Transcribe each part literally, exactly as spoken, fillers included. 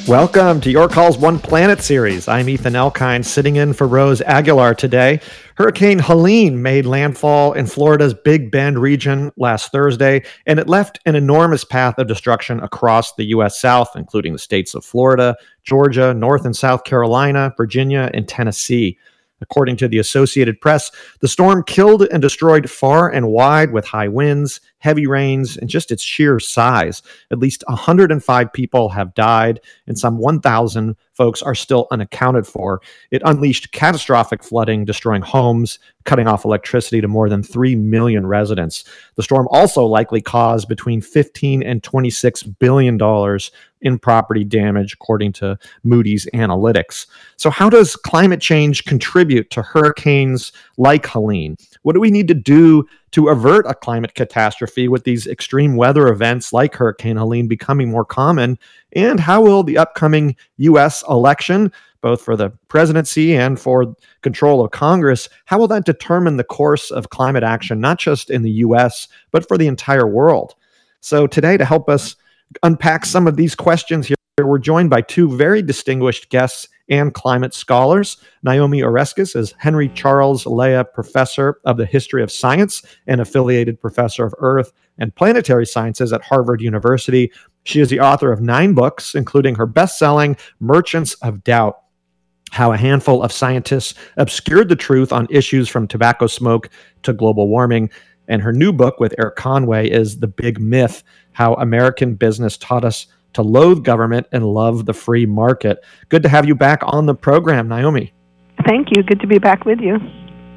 Welcome to Your Calls One Planet series. I'm Ethan Elkind, sitting in for Rose Aguilar today. Hurricane Helene made landfall in Florida's Big Bend region last Thursday, and it left an enormous path of destruction across the U S South, including the states of Florida, Georgia, North and South Carolina, Virginia, and Tennessee. According to the Associated Press, the storm killed and destroyed far and wide with high winds, heavy rains, and just its sheer size. At least one hundred five people have died, and some one thousand folks are still unaccounted for. It unleashed catastrophic flooding, destroying homes, cutting off electricity to more than three million residents. The storm also likely caused between fifteen and twenty-six billion dollars in property damage, according to Moody's Analytics. So how does climate change contribute to hurricanes like Helene? What do we need to do to avert a climate catastrophe with these extreme weather events like Hurricane Helene becoming more common? And how will the upcoming U S election, both for the presidency and for control of Congress, how will that determine the course of climate action, not just in the U S, but for the entire world? So today, to help us unpack some of these questions here, we're joined by two very distinguished guests and climate scholars. Naomi Oreskes is Henry Charles Lea Professor of the History of Science and Affiliated Professor of Earth and Planetary Sciences at Harvard University. She is the author of nine books, including her best-selling Merchants of Doubt: How a Handful of Scientists Obscured the Truth on Issues from Tobacco Smoke to Global Warming. And her new book with Eric Conway is The Big Myth: How American Business Taught Us to Loathe Government and Love the Free Market. Good to have you back on the program, Naomi. Thank you. Good to be back with you.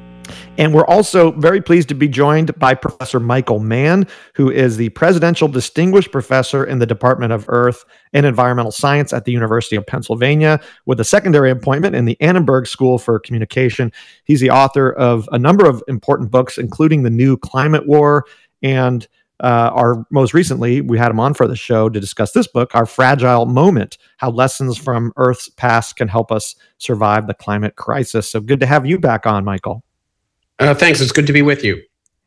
And we're also very pleased to be joined by Professor Michael Mann, who is the Presidential Distinguished Professor in the Department of Earth and Environmental Science at the University of Pennsylvania, with a secondary appointment in the Annenberg School for Communication. He's the author of a number of important books, including The New Climate War, and uh, our most recently, we had him on for the show to discuss this book, Our Fragile Moment: How Lessons from Earth's Past Can Help Us Survive the Climate Crisis. So good to have you back on, Michael. Uh, thanks. It's good to be with you.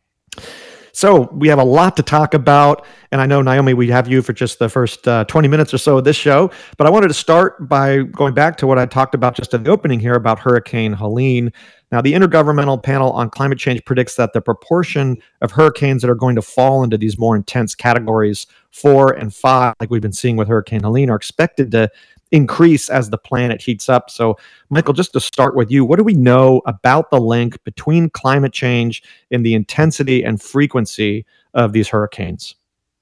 So we have a lot to talk about, and I know, Naomi, we have you for just the first uh, twenty minutes or so of this show, but I wanted to start by going back to what I talked about just in the opening here about Hurricane Helene. Now, the Intergovernmental Panel on Climate Change predicts that the proportion of hurricanes that are going to fall into these more intense categories four and five, like we've been seeing with Hurricane Helene, are expected to increase as the planet heats up. So, Michael, just to start with you, what do we know about the link between climate change and the intensity and frequency of these hurricanes?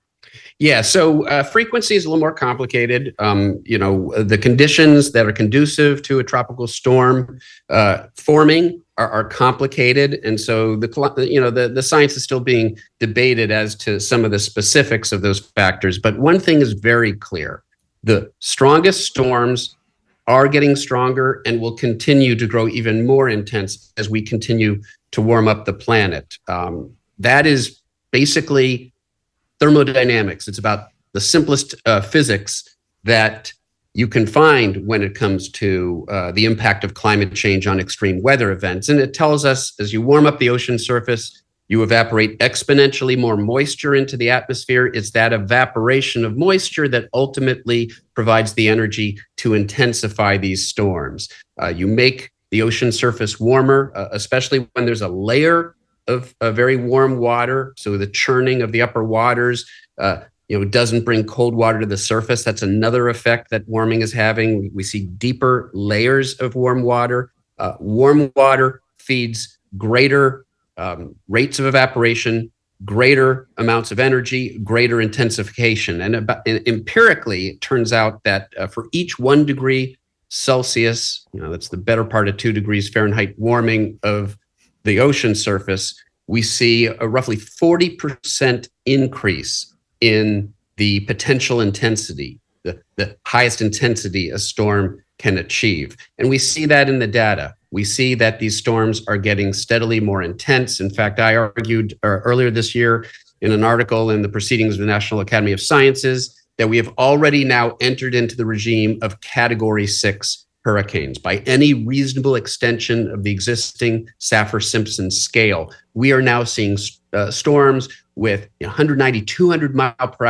Yeah, so uh, frequency is a little more complicated. Um, you know, the conditions that are conducive to a tropical storm uh, forming are, are complicated, and so the you know the the science is still being debated as to some of the specifics of those factors. But one thing is very clear: the strongest storms are getting stronger and will continue to grow even more intense as we continue to warm up the planet. Um, that is basically thermodynamics. It's about the simplest uh, physics that you can find when it comes to uh, the impact of climate change on extreme weather events. And it tells us as you warm up the ocean surface, you evaporate exponentially more moisture into the atmosphere. It's that evaporation of moisture that ultimately provides the energy to intensify these storms. Uh, you make the ocean surface warmer, uh, especially when there's a layer of uh, very warm water. So the churning of the upper waters, uh, you know, doesn't bring cold water to the surface. That's another effect that warming is having. We see deeper layers of warm water. Uh, warm water feeds greater um, rates of evaporation, greater amounts of energy, greater intensification. And, about, and empirically, it turns out that uh, for each one degree Celsius, you know, that's the better part of two degrees Fahrenheit warming of the ocean surface, we see a roughly forty percent increase in the potential intensity, the, the highest intensity a storm can achieve. And we see that in the data. We see that these storms are getting steadily more intense. In fact, I argued uh, earlier this year in an article in the Proceedings of the National Academy of Sciences that we have already now entered into the regime of Category six hurricanes. By any reasonable extension of the existing Saffir-Simpson scale, we are now seeing uh, storms with one hundred ninety, two hundred mile per hour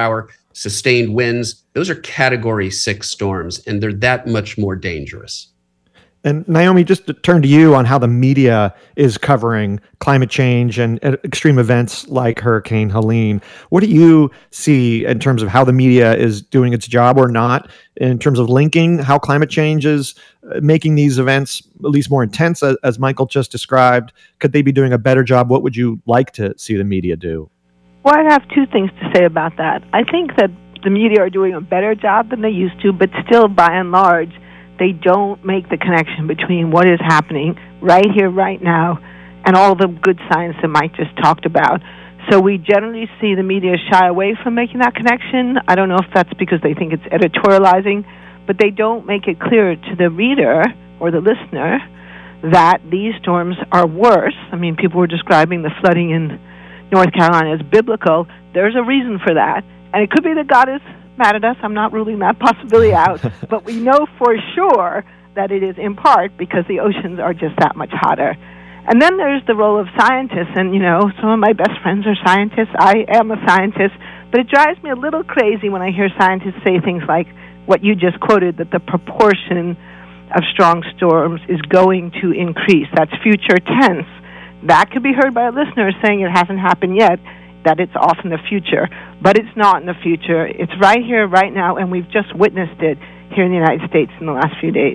sustained winds, those are category six storms, and they're that much more dangerous. And Naomi, just to turn to you on how the media is covering climate change and uh, extreme events like Hurricane Helene. What do you see in terms of how the media is doing its job or not, in terms of linking how climate change is uh, making these events at least more intense, as, as Michael just described? Could they be doing a better job? What would you like to see the media do? Well, I have two things to say about that. I think that the media are doing a better job than they used to, but still, by and large, they don't make the connection between what is happening right here, right now, and all the good science that Mike just talked about. So we generally see the media shy away from making that connection. I don't know if that's because they think it's editorializing, but they don't make it clear to the reader or the listener that these storms are worse. I mean, people were describing the flooding in North Carolina as biblical. There's a reason for that, and it could be that God is mad at us. I'm not ruling that possibility out, but we know for sure that it is in part because the oceans are just that much hotter. And then there's the role of scientists, and you know, some of my best friends are scientists. I am a scientist, but it drives me a little crazy when I hear scientists say things like what you just quoted, that the proportion of strong storms is going to increase. That's future tense. That could be heard by a listener saying it hasn't happened yet, that it's off in the future. But it's not in the future. It's right here, right now, and we've just witnessed it here in the United States in the last few days.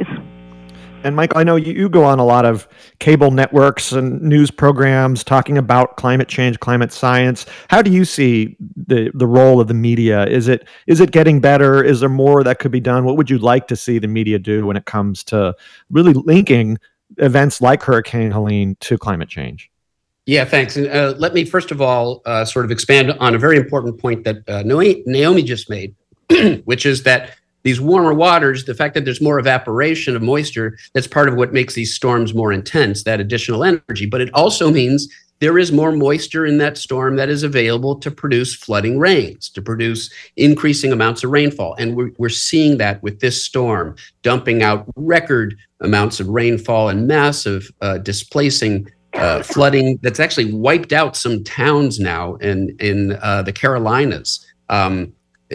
And Michael, I know you, you go on a lot of cable networks and news programs talking about climate change, climate science. How do you see the, the role of the media? Is it is it getting better? Is there more that could be done? What would you like to see the media do when it comes to really linking events like Hurricane Helene to climate change? Yeah, thanks. And uh, let me first of all uh, sort of expand on a very important point that uh, Naomi just made, which is that these warmer waters, the fact that there's more evaporation of moisture, that's part of what makes these storms more intense, that additional energy. But it also means there is more moisture in that storm that is available to produce flooding rains, to produce increasing amounts of rainfall. And we're, we're seeing that with this storm, dumping out record amounts of rainfall and massive uh, displacing Uh, flooding that's actually wiped out some towns now in in uh, the Carolinas. Um,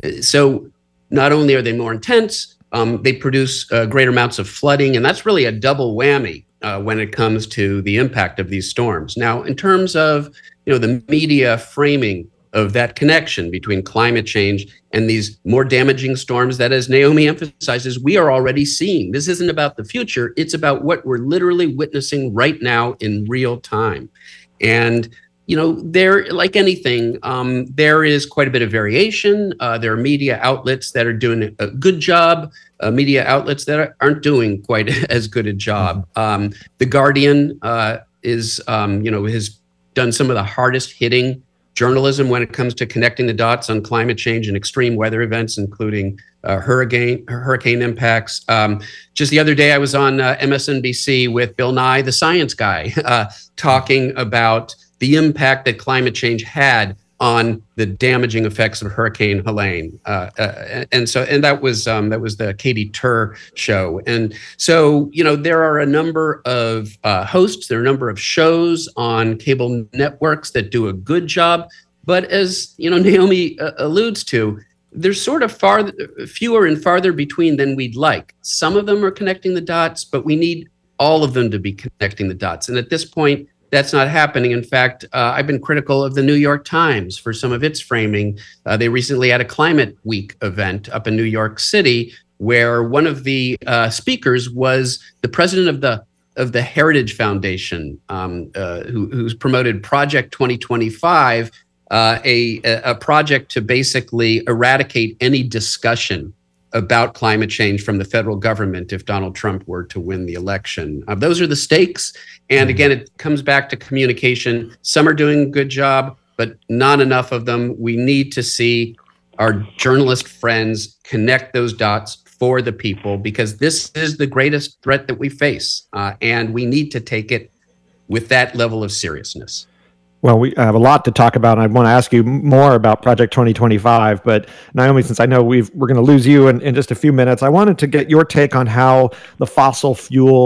so not only are they more intense, um, they produce uh, greater amounts of flooding, and that's really a double whammy uh, when it comes to the impact of these storms. Now, in terms of you know the media framing of that connection between climate change and these more damaging storms that, as Naomi emphasizes, we are already seeing. This isn't about the future. It's about what we're literally witnessing right now in real time. And, you know, there, like anything, um, there is quite a bit of variation. Uh, there are media outlets that are doing a good job, uh, media outlets that aren't doing quite as good a job. Um, the Guardian uh, is, um, you know, has done some of the hardest hitting journalism when it comes to connecting the dots on climate change and extreme weather events, including uh, hurricane hurricane impacts. Um, just the other day, I was on uh, M S N B C with Bill Nye, the science guy, uh, talking about the impact that climate change had on the damaging effects of Hurricane Helene, uh, uh, and so and that was um, that was the Katie Tur show, and so you know there are a number of uh, hosts, there are a number of shows on cable networks that do a good job, but as you know Naomi uh, alludes to, there's sort of far fewer and farther between than we'd like. Some of them are connecting the dots, but we need all of them to be connecting the dots, and at this point, that's not happening. In fact, uh, I've been critical of the New York Times for some of its framing. Uh, they recently had a Climate Week event up in New York City, where one of the uh, speakers was the president of the of the Heritage Foundation, um, uh, who, who's promoted Project twenty twenty-five, uh, a a project to basically eradicate any discussion about climate change from the federal government if Donald Trump were to win the election. Uh, those are the stakes. And again, it comes back to communication. Some are doing a good job, but not enough of them. We need to see our journalist friends connect those dots for the people, because this is the greatest threat that we face. Uh, and we need to take it with that level of seriousness. Well, we have a lot to talk about, and I want to ask you more about Project twenty twenty-five. But Naomi, since I know we've, we're going to lose you in, in just a few minutes, I wanted to get your take on how the fossil fuel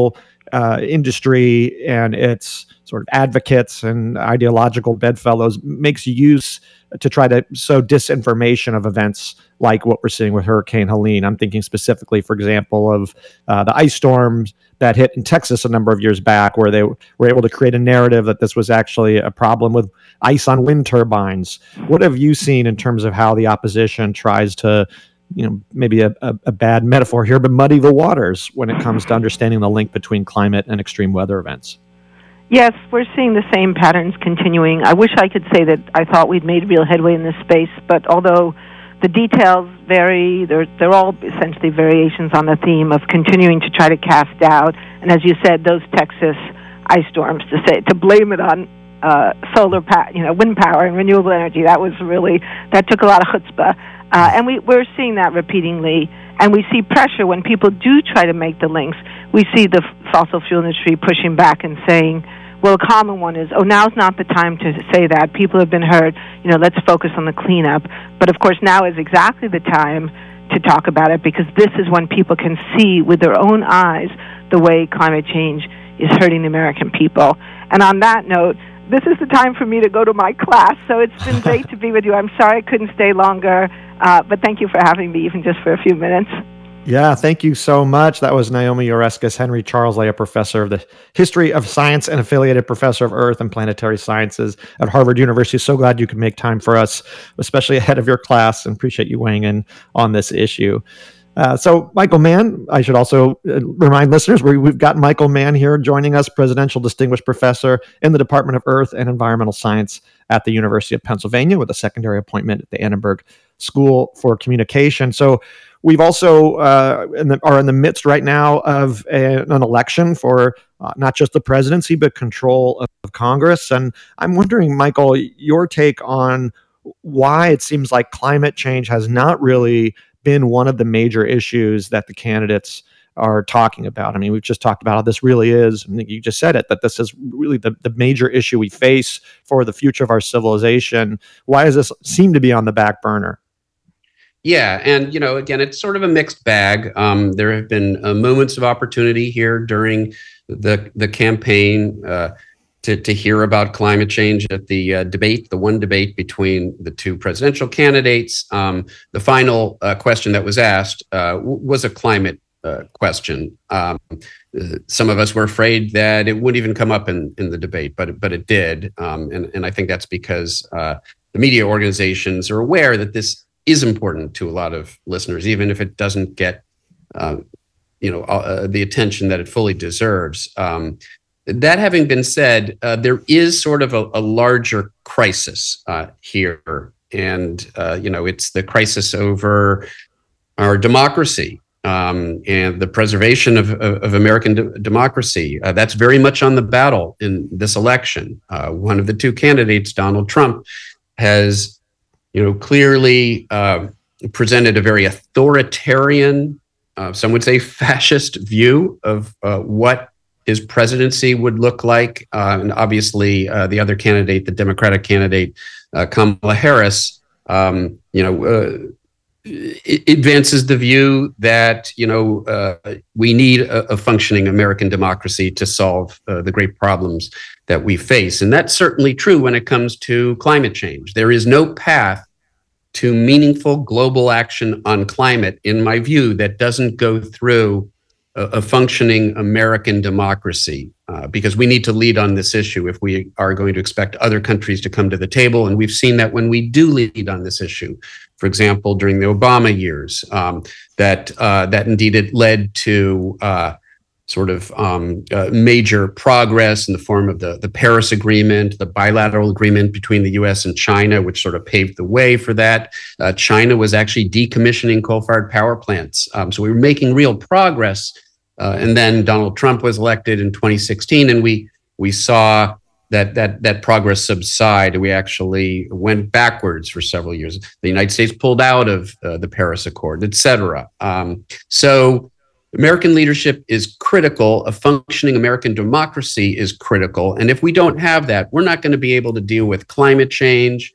uh, industry and its sort of advocates and ideological bedfellows makes use to try to sow disinformation of events like what we're seeing with Hurricane Helene. I'm thinking specifically, for example, of uh, the ice storms that hit in Texas a number of years back, where they were able to create a narrative that this was actually a problem with ice on wind turbines. What have you seen in terms of how the opposition tries to, you know, maybe a, a, a bad metaphor here, but muddy the waters when it comes to understanding the link between climate and extreme weather events? Yes, we're seeing the same patterns continuing. I wish I could say that I thought we'd made real headway in this space, but although the details vary, they're, they're all essentially variations on the theme of continuing to try to cast doubt. And as you said, those Texas ice storms, to say to blame it on uh, solar, pa- you know, wind power and renewable energy, that was really, that took a lot of chutzpah. Uh, and we, we're seeing that repeatedly. And we see pressure when people do try to make the links. We see the fossil fuel industry pushing back and saying, well, a common one is, oh, now's not the time to say that. People have been hurt. You know, let's focus on the cleanup. But, of course, now is exactly the time to talk about it, because this is when people can see with their own eyes the way climate change is hurting the American people. And on that note, this is the time for me to go to my class. So it's been great to be with you. I'm sorry I couldn't stay longer, uh, but thank you for having me, even just for a few minutes. Yeah, thank you so much. That was Naomi Oreskes, Henry Charles Lea Professor of the History of Science and Affiliated Professor of Earth and Planetary Sciences at Harvard University. So glad you could make time for us, especially ahead of your class, and appreciate you weighing in on this issue. Uh, so, Michael Mann, I should also remind listeners, we, we've got Michael Mann here joining us, Presidential Distinguished Professor in the Department of Earth and Environmental Science at the University of Pennsylvania, with a secondary appointment at the Annenberg School for Communication. So, we've also uh, in the, are in the midst right now of a, an election for uh, not just the presidency, but control of, of Congress. And I'm wondering, Michael, your take on why it seems like climate change has not really been one of the major issues that the candidates are talking about. I mean, we've just talked about how this really is, I think you just said it, that this is really the, the major issue we face for the future of our civilization. Why does this seem to be on the back burner? Yeah, and you know, again, it's sort of a mixed bag. Um, there have been uh, moments of opportunity here during the the campaign uh, to to hear about climate change at the uh, debate, the one debate between the two presidential candidates. Um, the final uh, question that was asked uh, w- was a climate uh, question. Um, some of us were afraid that it wouldn't even come up in, in the debate, but but it did, um, and and I think that's because uh, the media organizations are aware that this is important to a lot of listeners, even if it doesn't get, uh, you know, uh, the attention that it fully deserves. Um, that having been said, uh, there is sort of a, a larger crisis uh, here, and uh, you know, it's the crisis over our democracy um, and the preservation of, of, of American de- democracy. Uh, that's very much on the battle in this election. Uh, one of the two candidates, Donald Trump, has you know, clearly uh, presented a very authoritarian, uh, some would say fascist view of uh, what his presidency would look like. Uh, and obviously, uh, the other candidate, the Democratic candidate, uh, Kamala Harris, um, you know, uh, advances the view that, you know, uh, we need a, a functioning American democracy to solve uh, the great problems that we face. And that's certainly true when it comes to climate change. There is no path to meaningful global action on climate, in my view, that doesn't go through a, a functioning American democracy, uh, because we need to lead on this issue if we are going to expect other countries to come to the table. And we've seen that when we do lead on this issue. For example, during the Obama years, um, that uh, that indeed it led to uh, sort of um, uh, major progress in the form of the, the Paris Agreement, the bilateral agreement between the U S and China, which sort of paved the way for that. Uh, China was actually decommissioning coal-fired power plants. Um, so we were making real progress. Uh, and then Donald Trump was elected in twenty sixteen, and we we saw that that that progress subside. We actually went backwards for several years. The United States pulled out of uh, the Paris Accord, et cetera. Um, so American leadership is critical. A functioning American democracy is critical. And if we don't have that, we're not going to be able to deal with climate change,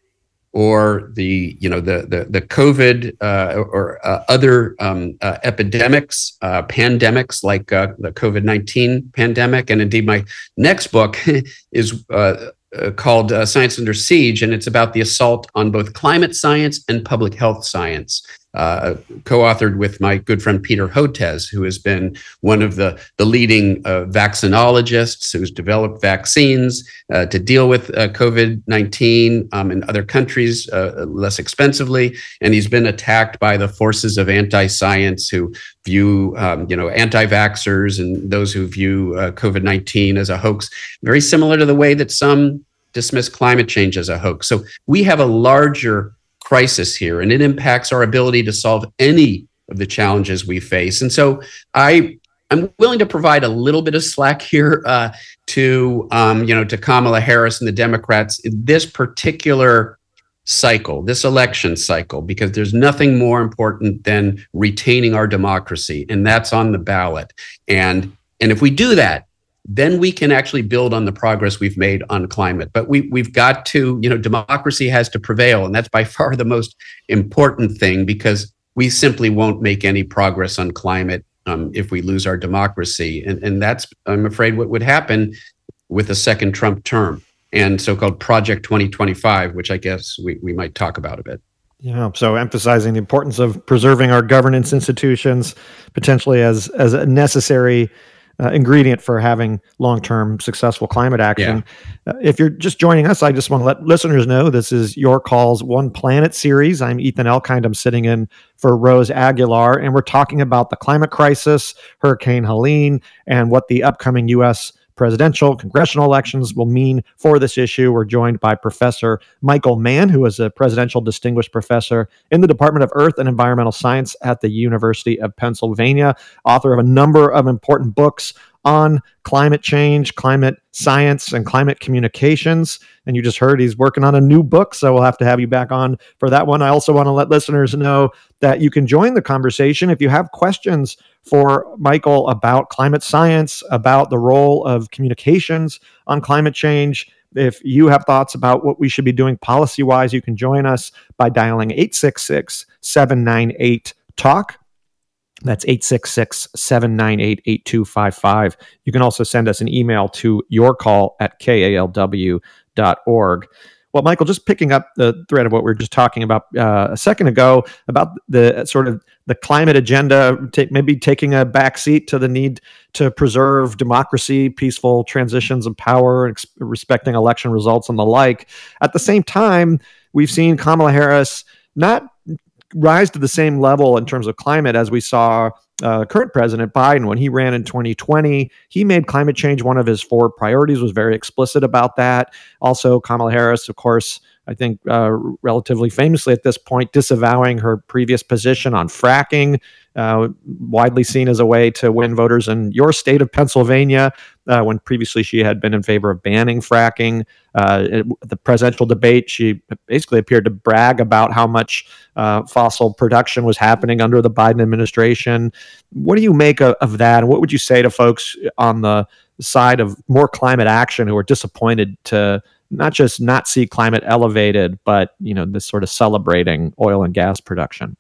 or the you know the the the COVID uh, or uh, other um, uh, epidemics, uh, pandemics like uh, the COVID nineteen pandemic, and indeed my next book is uh, uh, called uh, Science Under Siege, and it's about the assault on both climate science and public health science. Uh, co-authored with my good friend Peter Hotez, who has been one of the, the leading uh, vaccinologists who's developed vaccines uh, to deal with uh, COVID nineteen um, in other countries uh, less expensively. And he's been attacked by the forces of anti-science who view, um, you know, anti-vaxxers and those who view uh, COVID nineteen as a hoax, very similar to the way that some dismiss climate change as a hoax. So we have a larger crisis here, and it impacts our ability to solve any of the challenges we face. And so I, I'm willing to provide a little bit of slack here uh, to, um, you know, to Kamala Harris and the Democrats in this particular cycle, this election cycle, because there's nothing more important than retaining our democracy, and that's on the ballot. And and if we do that, then we can actually build on the progress we've made on climate. But we, we've got to, you know, democracy has to prevail. And that's by far the most important thing, because we simply won't make any progress on climate um, if we lose our democracy. And, and that's, I'm afraid, what would happen with a second Trump term and so-called Project twenty twenty-five, which I guess we, we might talk about a bit. Yeah, so emphasizing the importance of preserving our governance institutions, potentially as, as a necessary Uh, ingredient for having long-term successful climate action. Yeah. Uh, if you're just joining us, I just want to let listeners know this is Your Call's One Planet series. I'm Ethan Elkind. I'm sitting in for Rose Aguilar, and we're talking about the climate crisis, Hurricane Helene, and what the upcoming U S presidential, congressional elections will mean for this issue. We're joined by Professor Michael Mann, who is a Presidential Distinguished Professor in the Department of Earth and Environmental Science at the University of Pennsylvania, author of a number of important books on climate change, climate science, and climate communications. And you just heard he's working on a new book, so we'll have to have you back on for that one. I also want to let listeners know that you can join the conversation if you have questions for Michael about climate science, about the role of communications on climate change. If you have thoughts about what we should be doing policy-wise, you can join us by dialing eight six six, seven nine eight, talk. That's eight six six, seven nine eight, eight two five five. You can also send us an email to yourcall at K A L W dot org. Well, Michael, just picking up the thread of what we were just talking about uh, a second ago about the sort of the climate agenda, take, maybe taking a backseat to the need to preserve democracy, peaceful transitions of power, ex- respecting election results and the like. At the same time, we've seen Kamala Harris not rise to the same level in terms of climate as we saw uh, current President Biden when he ran in twenty twenty. He made climate change one of his four priorities, was very explicit about that. Also, Kamala Harris, of course, I think uh, relatively famously at this point, disavowing her previous position on fracking, uh, widely seen as a way to win voters in your state of Pennsylvania, uh, when previously she had been in favor of banning fracking. Uh, it, the presidential debate, she basically appeared to brag about how much uh, fossil production was happening under the Biden administration. What do you make of, of that? And what would you say to folks on the side of more climate action who are disappointed to not just not see climate elevated, but, you know, this sort of celebrating oil and gas production?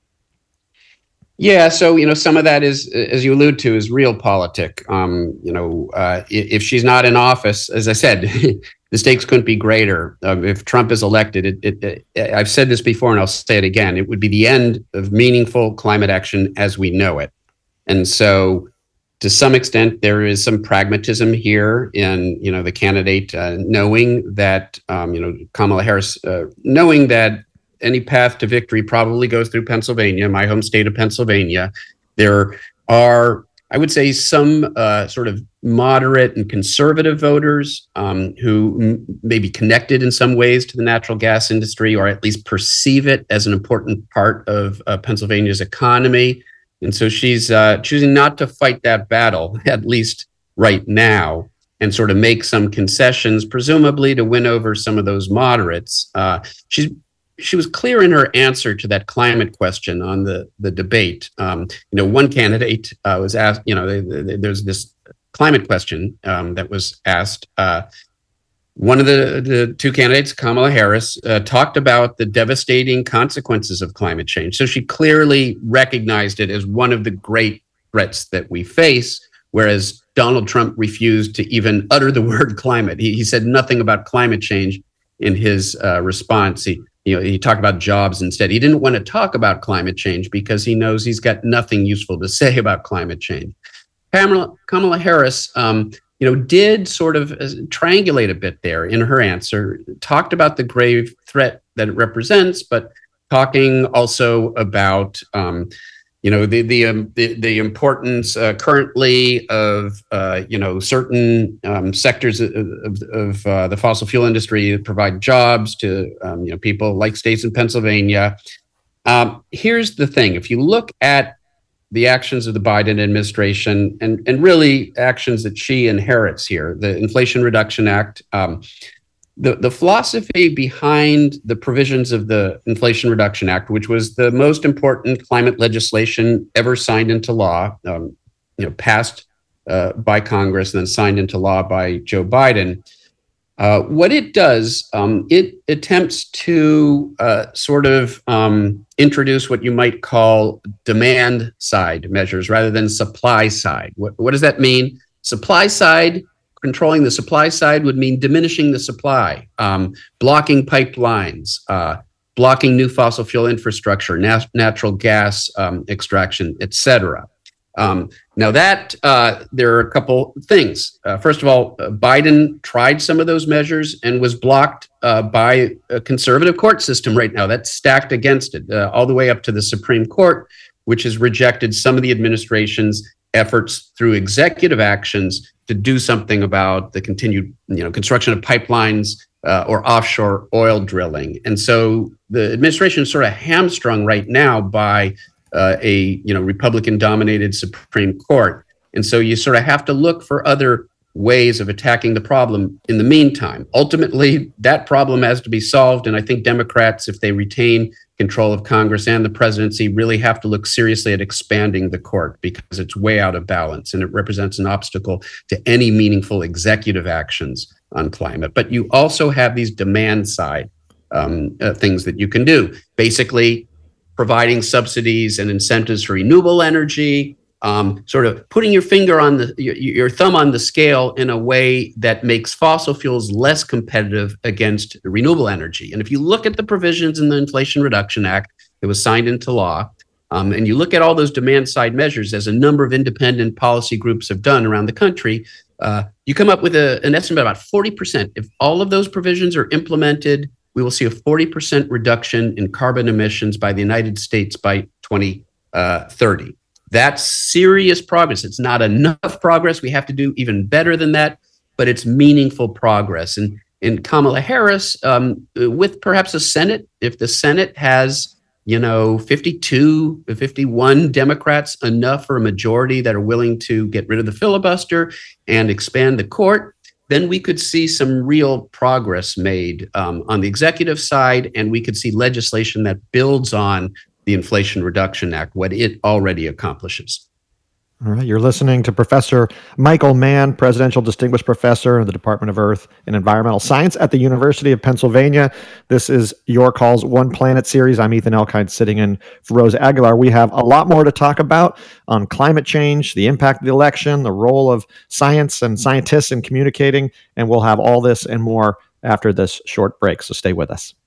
Yeah, so, you know, some of that is, as you allude to, is realpolitik. Um, you know, uh, if she's not in office, as I said, the stakes couldn't be greater. Uh, if Trump is elected, it, it, it, I've said this before and I'll say it again, it would be the end of meaningful climate action as we know it. And so, to some extent, there is some pragmatism here in, you know, the candidate uh, knowing that, um, you know, Kamala Harris, uh, knowing that any path to victory probably goes through Pennsylvania, my home state of Pennsylvania. There are, I would say, some uh, sort of moderate and conservative voters um, who m- may be connected in some ways to the natural gas industry, or at least perceive it as an important part of uh, Pennsylvania's economy. And so she's uh, choosing not to fight that battle, at least right now, and sort of make some concessions, presumably to win over some of those moderates. Uh, she's She was clear in her answer to that climate question on the, the debate. Um, you know, one candidate uh, was asked, you know, they, they, there's this climate question um, that was asked. Uh, One of the, the two candidates, Kamala Harris, uh, talked about the devastating consequences of climate change. So she clearly recognized it as one of the great threats that we face, whereas Donald Trump refused to even utter the word climate. He, he said nothing about climate change in his uh, response. He, you know, he talked about jobs instead. He didn't want to talk about climate change because he knows he's got nothing useful to say about climate change. Kamala, Kamala Harris, um, you know, did sort of triangulate a bit there in her answer, talked about the grave threat that it represents, but talking also about, um, you know, the the um, the, the importance uh, currently of, uh, you know, certain um, sectors of, of, of uh, the fossil fuel industry that provide jobs to, um, you know, people like states in Pennsylvania. Um, here's the thing. If you look at the actions of the Biden administration and, and really actions that she inherits here, the Inflation Reduction Act, um, the, the philosophy behind the provisions of the Inflation Reduction Act, which was the most important climate legislation ever signed into law, um, you know, passed uh, by Congress and then signed into law by Joe Biden. Uh, what it does, um, it attempts to uh, sort of um, introduce what you might call demand side measures rather than supply side. What, what does that mean? Supply side, controlling the supply side would mean diminishing the supply, um, blocking pipelines, uh, blocking new fossil fuel infrastructure, nat- natural gas um, extraction, et cetera. Um, now that uh, there are a couple things. Uh, first of all, uh, Biden tried some of those measures and was blocked uh, by a conservative court system right now. That's stacked against it, uh, all the way up to the Supreme Court, which has rejected some of the administration's efforts through executive actions to do something about the continued, you know, construction of pipelines uh, or offshore oil drilling. And so the administration is sort of hamstrung right now by Uh, a you know Republican-dominated Supreme Court, and so you sort of have to look for other ways of attacking the problem. In the meantime, ultimately, that problem has to be solved, and I think Democrats, if they retain control of Congress and the presidency, really have to look seriously at expanding the court because it's way out of balance and it represents an obstacle to any meaningful executive actions on climate. But you also have these demand side um, uh, things that you can do, basically providing subsidies and incentives for renewable energy, um, sort of putting your finger on the, your, your thumb on the scale in a way that makes fossil fuels less competitive against renewable energy. And if you look at the provisions in the Inflation Reduction Act that was signed into law, um, and you look at all those demand side measures, as a number of independent policy groups have done around the country, uh, you come up with a, an estimate of about forty percent. If all of those provisions are implemented, we will see a forty percent reduction in carbon emissions by the United States by twenty thirty. That's serious progress. It's not enough progress. We have to do even better than that, but it's meaningful progress. And, and Kamala Harris, um, with perhaps a Senate, if the Senate has, you know, fifty-two, fifty-one Democrats, enough for a majority that are willing to get rid of the filibuster and expand the court, then we could see some real progress made um, on the executive side, and we could see legislation that builds on the Inflation Reduction Act, what it already accomplishes. All right, you're listening to Professor Michael Mann, Presidential Distinguished Professor in the Department of Earth and Environmental Science at the University of Pennsylvania. This is Your Calls One Planet series. I'm Ethan Elkind, sitting in for Rose Aguilar. We have a lot more to talk about on climate change, the impact of the election, the role of science and scientists in communicating, and we'll have all this and more after this short break, so stay with us.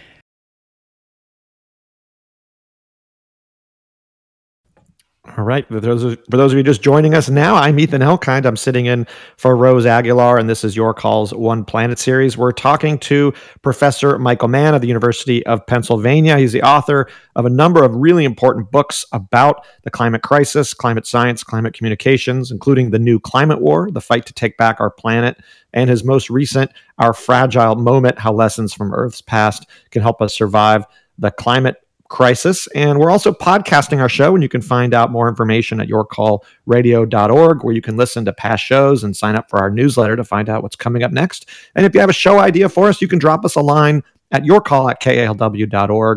All right. For those, of, for those of you just joining us now, I'm Ethan Elkind. I'm sitting in for Rose Aguilar, and this is Your Calls One Planet series. We're talking to Professor Michael Mann of the University of Pennsylvania. He's the author of a number of really important books about the climate crisis, climate science, climate communications, including The New Climate War, The Fight to Take Back Our Planet, and his most recent, Our Fragile Moment, How Lessons from Earth's Past Can Help Us Survive the Climate Crisis. And we're also podcasting our show, and you can find out more information at your call radio dot org, where you can listen to past shows and sign up for our newsletter to find out what's coming up next. And if you have a show idea for us, you can drop us a line at yourcall at K A L W dot org.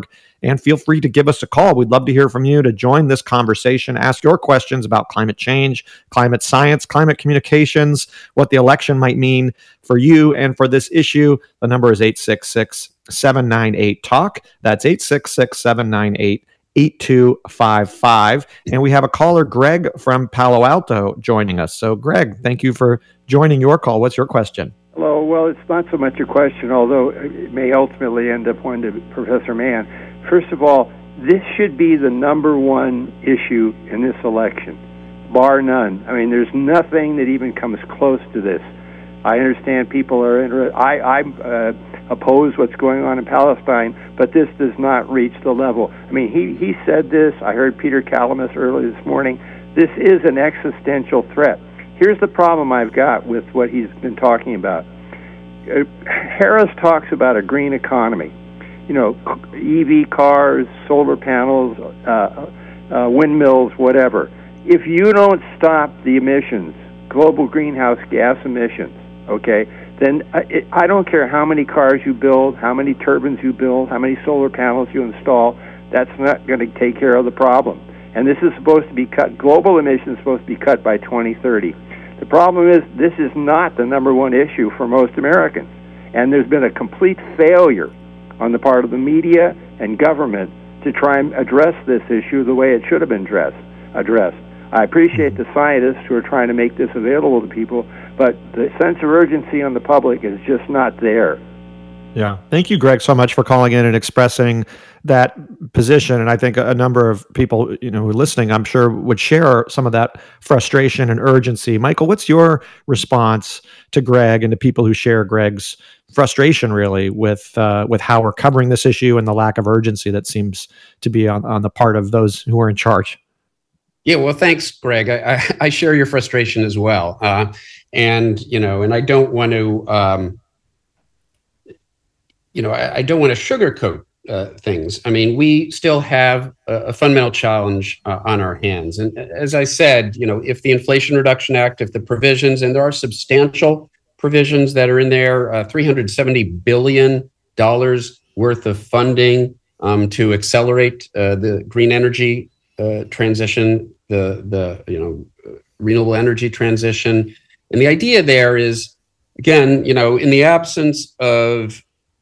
And feel free to give us a call. We'd love to hear from you to join this conversation. Ask your questions about climate change, climate science, climate communications, what the election might mean for you and for this issue. The number is eight six six, seven nine eight, talk. That's eight six six, seven nine eight, eight two five five. And we have a caller, Greg from Palo Alto, joining us. So, Greg, thank you for joining your call. What's your question? Hello. Well, it's not so much a question, although it may ultimately end up one to Professor Mann. First of all, this should be the number one issue in this election, bar none. I mean, there's nothing that even comes close to this. I understand people are interested. I, I uh, oppose what's going on in Palestine, but this does not reach the level. I mean, he, he said this. I heard Peter Calamus earlier this morning. This is an existential threat. Here's the problem I've got with what he's been talking about. Uh, Harris talks about a green economy. You know, E V cars, solar panels, uh, uh, windmills, whatever. If you don't stop the emissions, global greenhouse gas emissions, okay, then I, it, I don't care how many cars you build, how many turbines you build, how many solar panels you install, that's not going to take care of the problem. And this is supposed to be cut, global emissions are supposed to be cut by twenty thirty. The problem is this is not the number one issue for most Americans. And there's been a complete failure on the part of the media and government to try and address this issue the way it should have been addressed. addressed. I appreciate the scientists who are trying to make this available to people, but the sense of urgency on the public is just not there. Yeah. Thank you, Greg, so much for calling in and expressing that position. And I think a number of people, you know, who are listening, I'm sure would share some of that frustration and urgency. Michael, what's your response to Greg and to people who share Greg's frustration, really, with uh, with how we're covering this issue and the lack of urgency that seems to be on, on the part of those who are in charge? Yeah, well, thanks, Greg. I, I, I share your frustration as well. Uh, and, you know, and I don't want to, um, you know, I, I don't want to sugarcoat uh, things. I mean, we still have a, a fundamental challenge uh, on our hands. And as I said, you know, if the Inflation Reduction Act, if the provisions, and there are substantial provisions that are in there, uh, three hundred seventy billion dollars worth of funding um, to accelerate uh, the green energy uh, transition, the, the, you know, renewable energy transition. And the idea there is, again, you know, in the absence of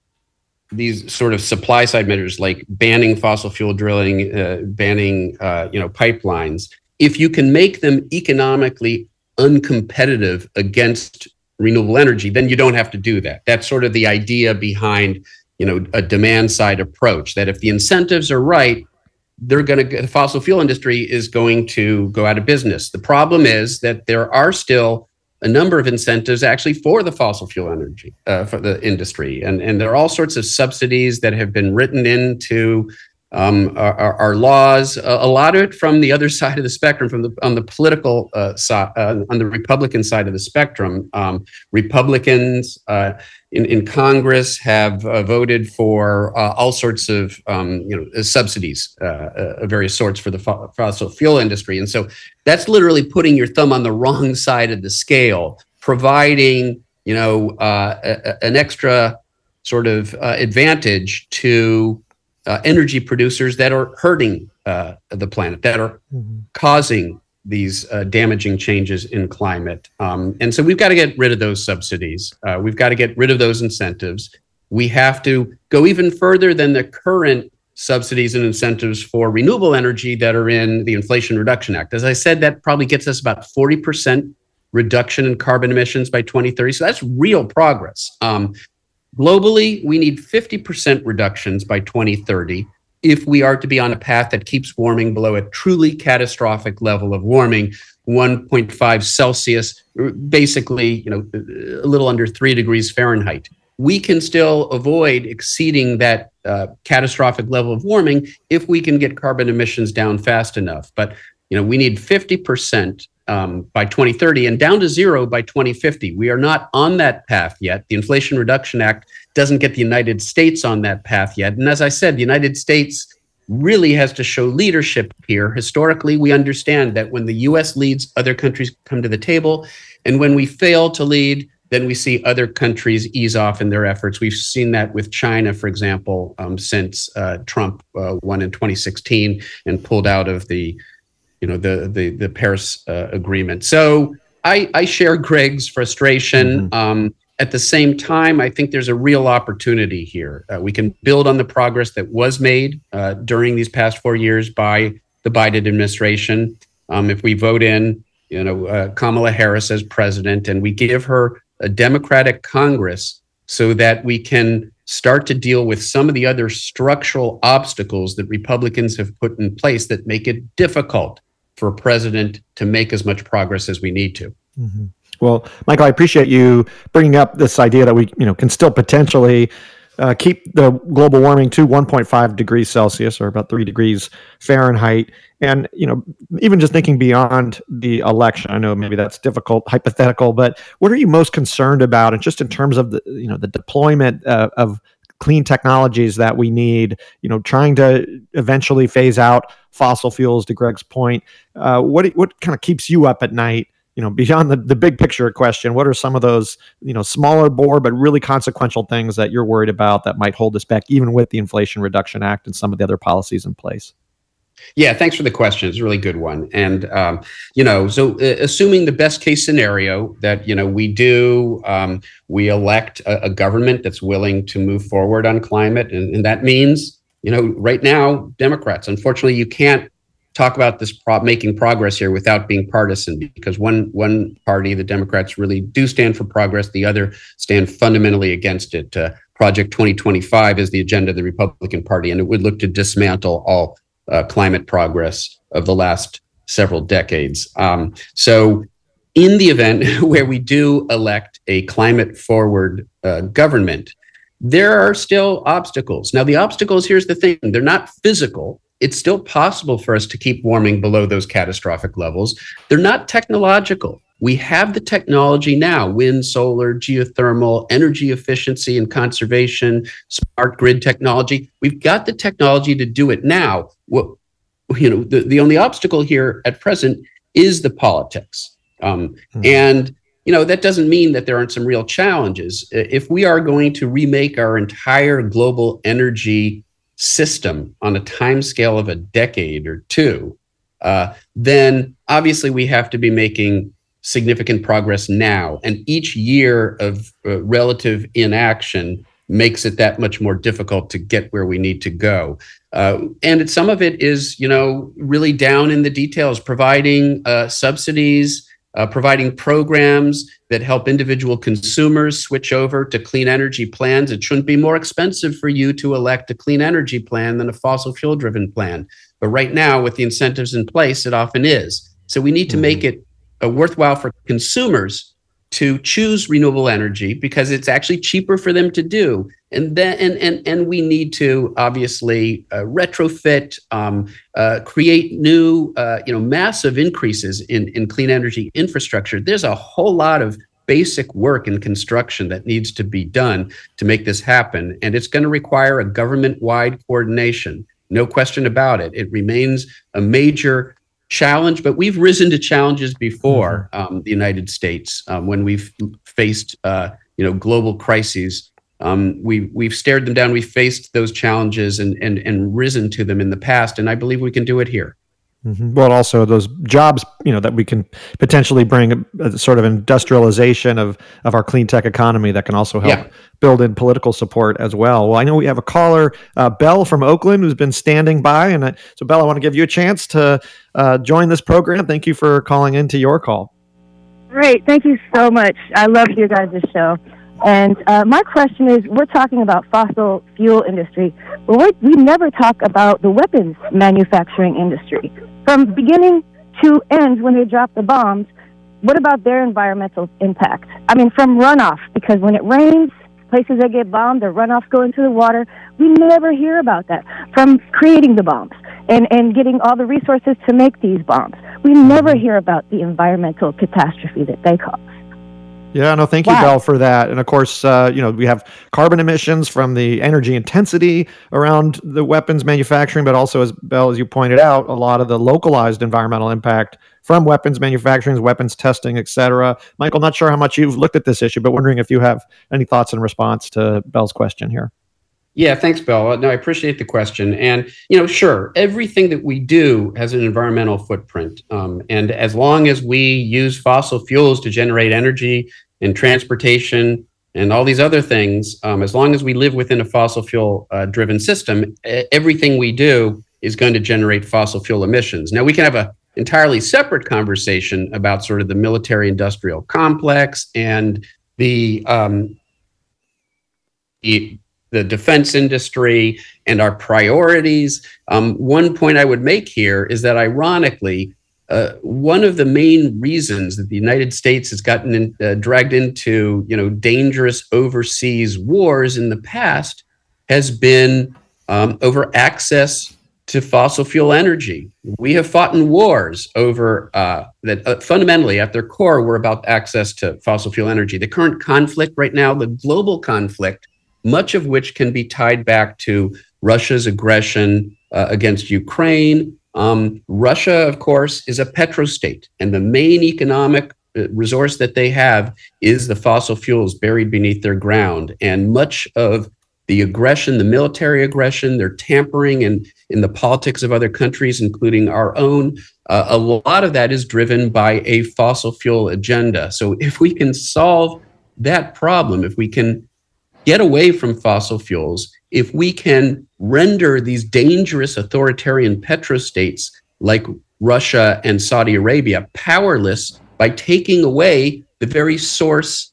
these sort of supply side measures like banning fossil fuel drilling, uh, banning, uh, you know, pipelines, if you can make them economically uncompetitive against renewable energy, then you don't have to do that. That's sort of the idea behind, you know, a demand side approach, that if the incentives are right, they're going to, the fossil fuel industry is going to go out of business. The problem is that there are still a number of incentives actually for the fossil fuel energy, uh, for the industry. And, and there are all sorts of subsidies that have been written into um, our, our laws, a, a lot of it from the other side of the spectrum, from the on the political uh, side, uh, on the Republican side of the spectrum. Um, Republicans uh, in, in Congress have uh, voted for uh, all sorts of um, you know subsidies uh, of various sorts for the fo- fossil fuel industry. And so that's literally putting your thumb on the wrong side of the scale, providing you know uh, a, an extra sort of uh, advantage to Uh, energy producers that are hurting uh, the planet, that are mm-hmm. causing these uh, damaging changes in climate. Um, and so we've got to get rid of those subsidies. Uh, we've got to get rid of those incentives. We have to go even further than the current subsidies and incentives for renewable energy that are in the Inflation Reduction Act. As I said, that probably gets us about forty percent reduction in carbon emissions by twenty thirty. So that's real progress. Um, Globally, we need fifty percent reductions by twenty thirty if we are to be on a path that keeps warming below a truly catastrophic level of warming, one point five Celsius, basically, you know, a little under three degrees Fahrenheit. We can still avoid exceeding that uh, catastrophic level of warming if we can get carbon emissions down fast enough. But, you know, we need fifty percent Um, by twenty thirty and down to zero by twenty fifty. We are not on that path yet. The Inflation Reduction Act doesn't get the United States on that path yet. And as I said, the United States really has to show leadership here. Historically, we understand that when the U S leads, other countries come to the table. And when we fail to lead, then we see other countries ease off in their efforts. We've seen that with China, for example, um, since uh, Trump uh, won in twenty sixteen and pulled out of the, you know, the the the Paris uh, Agreement. So I, I share Greg's frustration. Mm-hmm. Um, at the same time, I think there's a real opportunity here. Uh, we can build on the progress that was made uh, during these past four years by the Biden administration. Um, if we vote in, you know, uh, Kamala Harris as president, and we give her a Democratic Congress so that we can start to deal with some of the other structural obstacles that Republicans have put in place that make it difficult for a president to make as much progress as we need to. Mm-hmm. Well, Michael, I appreciate you bringing up this idea that we, you know, can still potentially uh, keep the global warming to one point five degrees Celsius, or about three degrees Fahrenheit. And, you know, even just thinking beyond the election, I know maybe that's difficult, hypothetical, but what are you most concerned about? And just in terms of the, you know, the deployment uh, of clean technologies that we need, you know, trying to eventually phase out fossil fuels, to Greg's point, uh, what what kind of keeps you up at night? You know, beyond the, the big picture question, what are some of those, you know, smaller bore but really consequential things that you're worried about that might hold us back, even with the Inflation Reduction Act and some of the other policies in place? Yeah, thanks for the question. It's a really good one. And, um, you know, so uh, assuming the best case scenario that, you know, we do, um, we elect a, a government that's willing to move forward on climate. And, and that means, you know, right now, Democrats, unfortunately, you can't talk about this pro- making progress here without being partisan, because one one party, the Democrats, really do stand for progress. The other stand fundamentally against it. Uh, Project twenty twenty-five is the agenda of the Republican Party, and it would look to dismantle all uh, climate progress of the last several decades. Um, so in the event where we do elect a climate forward uh, government, there are still obstacles. Now, the obstacles, here's the thing, they're not physical. It's still possible for us to keep warming below those catastrophic levels. They're not technological. We have the technology now: wind, solar, geothermal, energy efficiency and conservation, smart grid technology. We've got the technology to do it now. What, you know, the, the only obstacle here at present is the politics. Um, mm-hmm. And, you know, that doesn't mean that there aren't some real challenges. If we are going to remake our entire global energy system on a time scale of a decade or two, uh, then obviously we have to be making significant progress now. And each year of uh, relative inaction makes it that much more difficult to get where we need to go. Uh, and it, some of it is, you know, really down in the details, providing uh, subsidies, uh, providing programs that help individual consumers switch over to clean energy plans. It shouldn't be more expensive for you to elect a clean energy plan than a fossil fuel driven plan. But right now, with the incentives in place, it often is. So we need to mm-hmm. make it uh, worthwhile for consumers to choose renewable energy, because it's actually cheaper for them to do. And then, and and and we need to obviously uh, retrofit, um, uh, create new, uh, you know, massive increases in in clean energy infrastructure. There's a whole lot of basic work in construction that needs to be done to make this happen, and it's going to require a government-wide coordination. No question about it. It remains a major challenge, but we've risen to challenges before. Um, the United States, um, when we've faced, uh, you know, global crises, um, we we've stared them down. We've faced those challenges and and and risen to them in the past, and I believe we can do it here. Mm-hmm. Well, also those jobs, you know, that we can potentially bring a, a sort of industrialization of of our clean tech economy that can also help yeah. build in political support as well. Well, I know we have a caller, uh, Belle from Oakland, who's been standing by, and uh, so Belle, I want to give you a chance to uh, join this program. Thank you for calling into your call. Great, thank you so much. I love your guys' show. And uh, my question is, we're talking about fossil fuel industry, but we never talk about the weapons manufacturing industry. From beginning to end, when they drop the bombs, what about their environmental impact? I mean, from runoff, because when it rains, places that get bombed, the runoffs go into the water. We never hear about that. From creating the bombs and, and getting all the resources to make these bombs, we never hear about the environmental catastrophe that they cause. Yeah, no, thank you, Wow. Bell, for that. And of course, uh, you know, we have carbon emissions from the energy intensity around the weapons manufacturing, but also, as Bell, as you pointed out, a lot of the localized environmental impact from weapons manufacturing, weapons testing, et cetera. Michael, not sure how much you've looked at this issue, but wondering if you have any thoughts in response to Bell's question here. Yeah, thanks, Bill. No, I appreciate the question. And, you know, sure, everything that we do has an environmental footprint. Um, and as long as we use fossil fuels to generate energy and transportation and all these other things, um, as long as we live within a fossil fuel uh, driven system, everything we do is going to generate fossil fuel emissions. Now, we can have an entirely separate conversation about sort of the military industrial complex and the, um, the the defense industry and our priorities. Um, one point I would make here is that, ironically, uh, one of the main reasons that the United States has gotten in, uh, dragged into, you know, dangerous overseas wars in the past has been um, over access to fossil fuel energy. We have fought in wars over uh, that uh, fundamentally at their core were about access to fossil fuel energy. The current conflict right now, the global conflict, much of which can be tied back to Russia's aggression uh, against Ukraine. Um, Russia, of course, is a petrostate, and the main economic uh, resource that they have is the fossil fuels buried beneath their ground. And much of the aggression, the military aggression, their tampering in, in the politics of other countries, including our own, uh, a lot of that is driven by a fossil fuel agenda. So if we can solve that problem, if we can get away from fossil fuels, if we can render these dangerous authoritarian petrostates like Russia and Saudi Arabia powerless by taking away the very source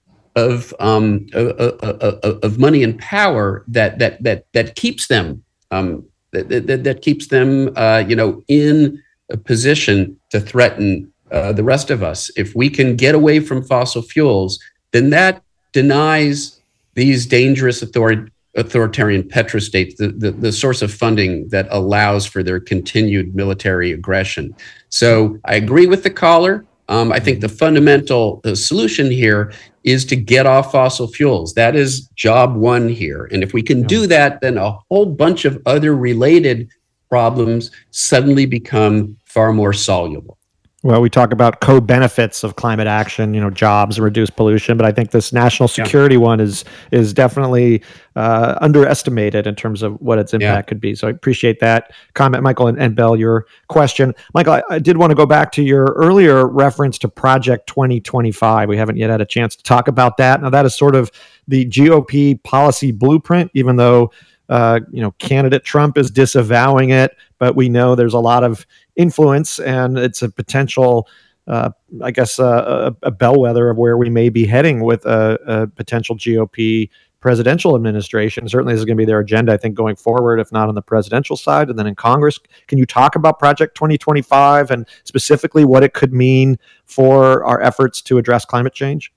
of um, of, of, of money and power that that that that keeps them um, that, that that keeps them uh, you know in a position to threaten uh, the rest of us. If we can get away from fossil fuels, then that denies these dangerous author- authoritarian petrostates the, the, the source of funding that allows for their continued military aggression. So I agree with the caller. Um, I think the fundamental uh, solution here is to get off fossil fuels. That is job one here. And if we can do that, then a whole bunch of other related problems suddenly become far more soluble. Well, we talk about co-benefits of climate action, you know, jobs and reduced pollution, but I think this national security yeah. one is is definitely uh, underestimated in terms of what its impact yeah. could be. So I appreciate that comment, Michael, and, and Bell, your question. Michael, I, I did want to go back to your earlier reference to Project twenty twenty-five. We haven't yet had a chance to talk about that. Now, that is sort of the G O P policy blueprint, even though Uh, you know, candidate Trump is disavowing it, but we know there's a lot of influence, and it's a potential, uh, I guess, uh, a, a bellwether of where we may be heading with a, a potential G O P presidential administration. Certainly, this is going to be their agenda, I think, going forward, if not on the presidential side, and then in Congress. Can you talk about Project twenty twenty-five and specifically what it could mean for our efforts to address climate change?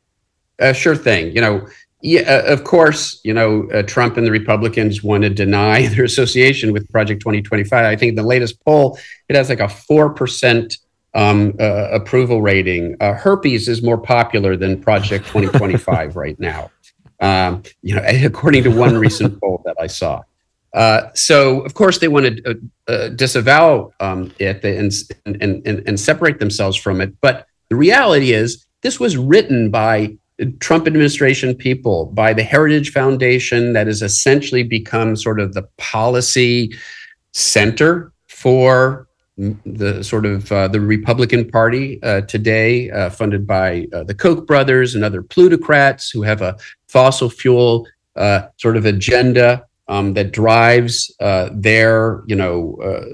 Uh, sure thing. You know, Yeah, of course, you know, uh, Trump and the Republicans want to deny their association with Project twenty twenty-five. I think the latest poll, it has like a four percent um, uh, approval rating. Uh, herpes is more popular than Project twenty twenty-five right now, um, you know, according to one recent poll that I saw. Uh, so, of course, they want to uh, uh, disavow um, it and, and, and, and separate themselves from it. But the reality is this was written by Trump administration people, by the Heritage Foundation, that has essentially become sort of the policy center for the sort of uh, the Republican Party uh, today, uh, funded by uh, the Koch brothers and other plutocrats who have a fossil fuel uh, sort of agenda um, that drives uh, their, you know, uh,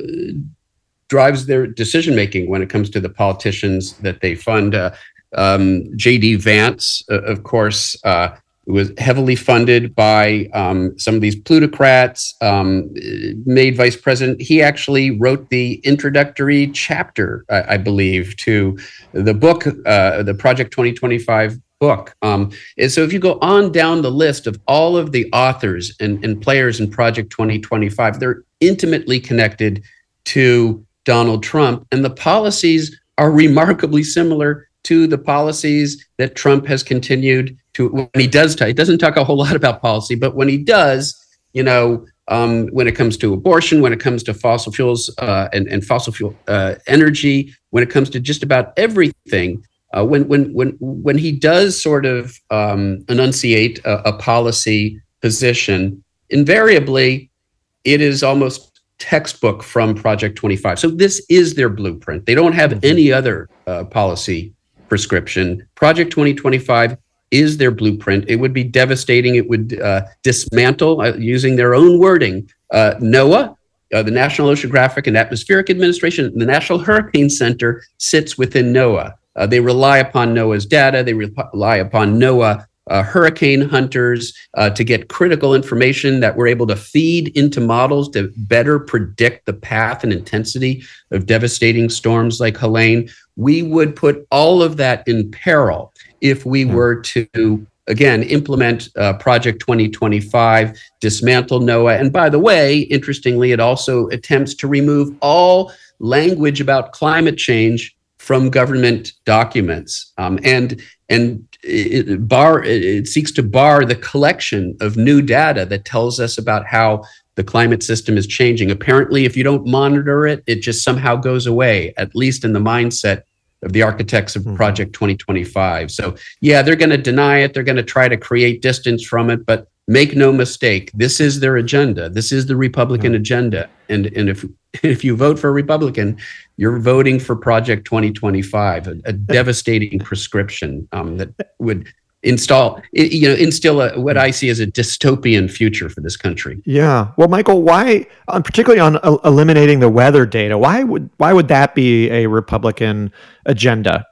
drives their decision making when it comes to the politicians that they fund. Uh, Um, J D Vance, uh, of course, uh, was heavily funded by um, some of these plutocrats, um, made vice president. He actually wrote the introductory chapter, I, I believe, to the book, uh, the Project twenty twenty-five book. Um, and so if you go on down the list of all of the authors and, and players in Project twenty twenty-five, they're intimately connected to Donald Trump, and the policies are remarkably similar to the policies that Trump has continued to, when he does, t- he doesn't talk a whole lot about policy, but when he does, you know, um, when it comes to abortion, when it comes to fossil fuels uh, and, and fossil fuel uh, energy, when it comes to just about everything, uh, when when when when he does sort of um, enunciate a, a policy position, invariably, it is almost textbook from Project twenty-five. So this is their blueprint. They don't have any other uh, policy prescription. Project twenty twenty-five is their blueprint. It would be devastating. It would uh, dismantle, uh, using their own wording, uh, NOAA, uh, the National Oceanographic and Atmospheric Administration. The National Hurricane Center sits within NOAA. Uh, they rely upon NOAA's data. They re- rely upon NOAA uh, hurricane hunters uh, to get critical information that we're able to feed into models to better predict the path and intensity of devastating storms like Helene. We would put all of that in peril if we were to, again, implement uh, Project twenty twenty-five, dismantle NOAA. And by the way, interestingly, it also attempts to remove all language about climate change from government documents. Um, and and it, bar, it seeks to bar the collection of new data that tells us about how the climate system is changing. Apparently, if you don't monitor it, it just somehow goes away, at least in the mindset of the architects of Project twenty twenty-five. So yeah, they're going to deny it. They're going to try to create distance from it, but make no mistake, this is their agenda. This is the Republican yeah. agenda. And, and if, if you vote for a Republican, you're voting for Project twenty twenty-five, a, a devastating prescription um, that would install, you know, instill a, what I see as a dystopian future for this country. Yeah. Well, Michael, why, um, particularly on uh, eliminating the weather data, why would why would that be a Republican agenda?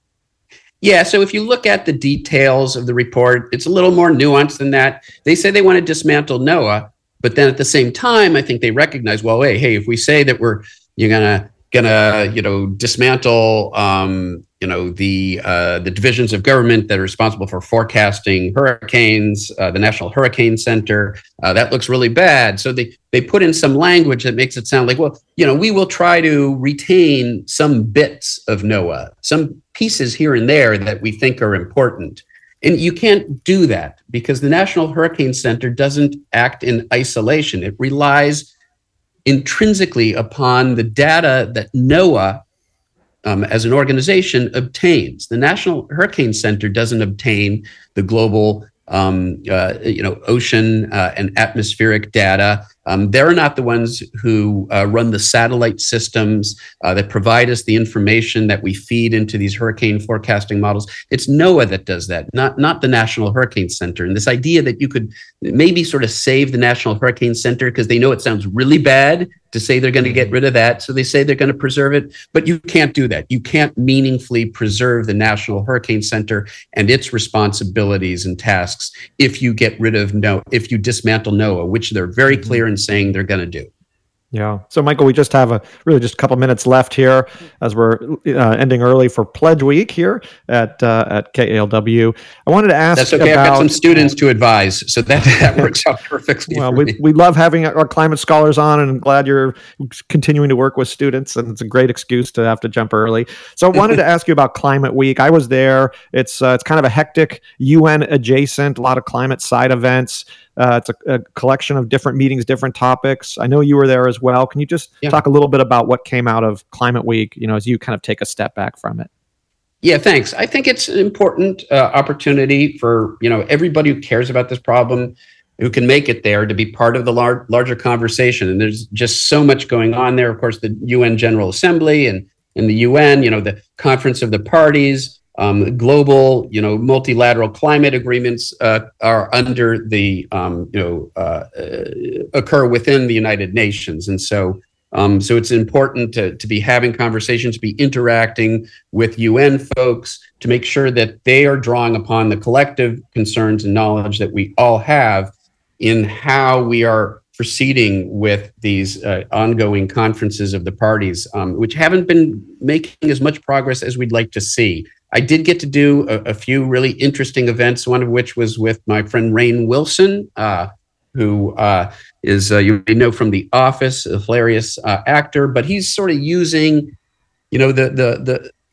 Yeah. So if you look at the details of the report, it's a little more nuanced than that. They say they want to dismantle NOAA, but then at the same time, I think they recognize, well, hey, hey, if we say that we're you're gonna gonna you know dismantle um, you know the uh, the divisions of government that are responsible for forecasting hurricanes, uh, the National Hurricane Center, uh, that looks really bad. So they they put in some language that makes it sound like, well, you know, we will try to retain some bits of NOAA, some pieces here and there that we think are important. And you can't do that because the National Hurricane Center doesn't act in isolation. It relies intrinsically upon the data that NOAA, um, as an organization, obtains. The National Hurricane Center doesn't obtain the global, um, uh, you know, ocean uh, and atmospheric data. Um, they're not the ones who uh, run the satellite systems uh, that provide us the information that we feed into these hurricane forecasting models. It's NOAA that does that, not not the National Hurricane Center. And this idea that you could maybe sort of save the National Hurricane Center because they know it sounds really bad to say they're going to get rid of that. So they say they're going to preserve it, but you can't do that. You can't meaningfully preserve the National Hurricane Center and its responsibilities and tasks if you get rid of NOAA, if you dismantle NOAA, which they're very clear in saying they're going to do. Yeah. So, Michael, we just have a really just a couple minutes left here as we're uh, ending early for Pledge Week here at uh, at K A L W. I wanted to ask. That's okay. About, I've got some students to advise, so that that works out perfectly. Well, for we me. we love having our climate scholars on, and I'm glad you're continuing to work with students, and it's a great excuse to have to jump early. So, I wanted to ask you about Climate Week. I was there. It's uh, it's kind of a hectic U N adjacent, a lot of climate side events. Uh, it's a, a collection of different meetings, different topics. I know you were there as well. Can you just yeah. talk a little bit about what came out of Climate Week, you know, as you kind of take a step back from it? Yeah, thanks. I think it's an important uh, opportunity for, you know, everybody who cares about this problem, who can make it there, to be part of the lar- larger conversation. And there's just so much going on there. Of course, the U N General Assembly and, and the U N, you know, the Conference of the Parties, Um, global, you know, multilateral climate agreements uh, are under the, um, you know, uh, uh, occur within the United Nations. And so, um, so it's important to, to be having conversations, to be interacting with U N folks, to make sure that they are drawing upon the collective concerns and knowledge that we all have in how we are proceeding with these uh, ongoing conferences of the parties, um, which haven't been making as much progress as we'd like to see. I did get to do a, a few really interesting events, one of which was with my friend Rainn Wilson, uh, who uh, is, uh, you may know from The Office, a hilarious uh, actor, but he's sort of using, you know, the the the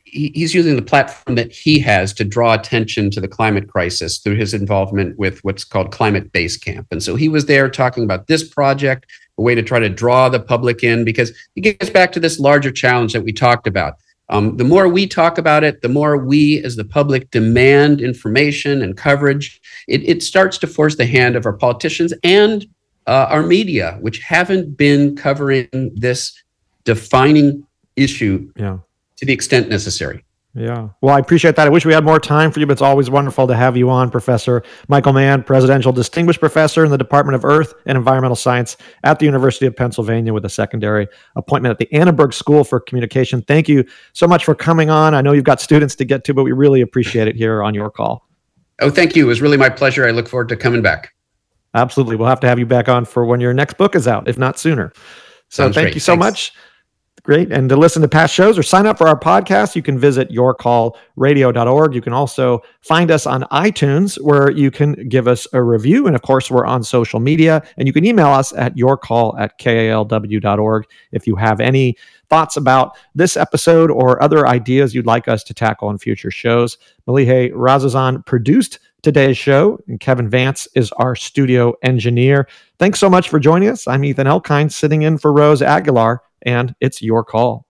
he, he's using the platform that he has to draw attention to the climate crisis through his involvement with what's called Climate Base Camp. And so he was there talking about this project, a way to try to draw the public in, because it gets back to this larger challenge that we talked about. Um, the more we talk about it, the more we as the public demand information and coverage. It, it starts to force the hand of our politicians and uh, our media, which haven't been covering this defining issue Yeah. to the extent necessary. Yeah. Well, I appreciate that. I wish we had more time for you, but it's always wonderful to have you on, Professor Michael Mann, Presidential Distinguished Professor in the Department of Earth and Environmental Science at the University of Pennsylvania with a secondary appointment at the Annenberg School for Communication. Thank you so much for coming on. I know you've got students to get to, but we really appreciate it here on Your Call. Oh, thank you. It was really my pleasure. I look forward to coming back. Absolutely. We'll have to have you back on for when your next book is out, if not sooner. So Sounds thank great. you so Thanks. much. Great. And to listen to past shows or sign up for our podcast, you can visit your call radio dot org. You can also find us on iTunes, where you can give us a review. And of course, we're on social media, and you can email us at yourcall at K A L W dot org if you have any thoughts about this episode or other ideas you'd like us to tackle in future shows. Malihe Razazan produced today's show, and Kevin Vance is our studio engineer. Thanks so much for joining us. I'm Ethan Elkind, sitting in for Rose Aguilar, and it's Your Call.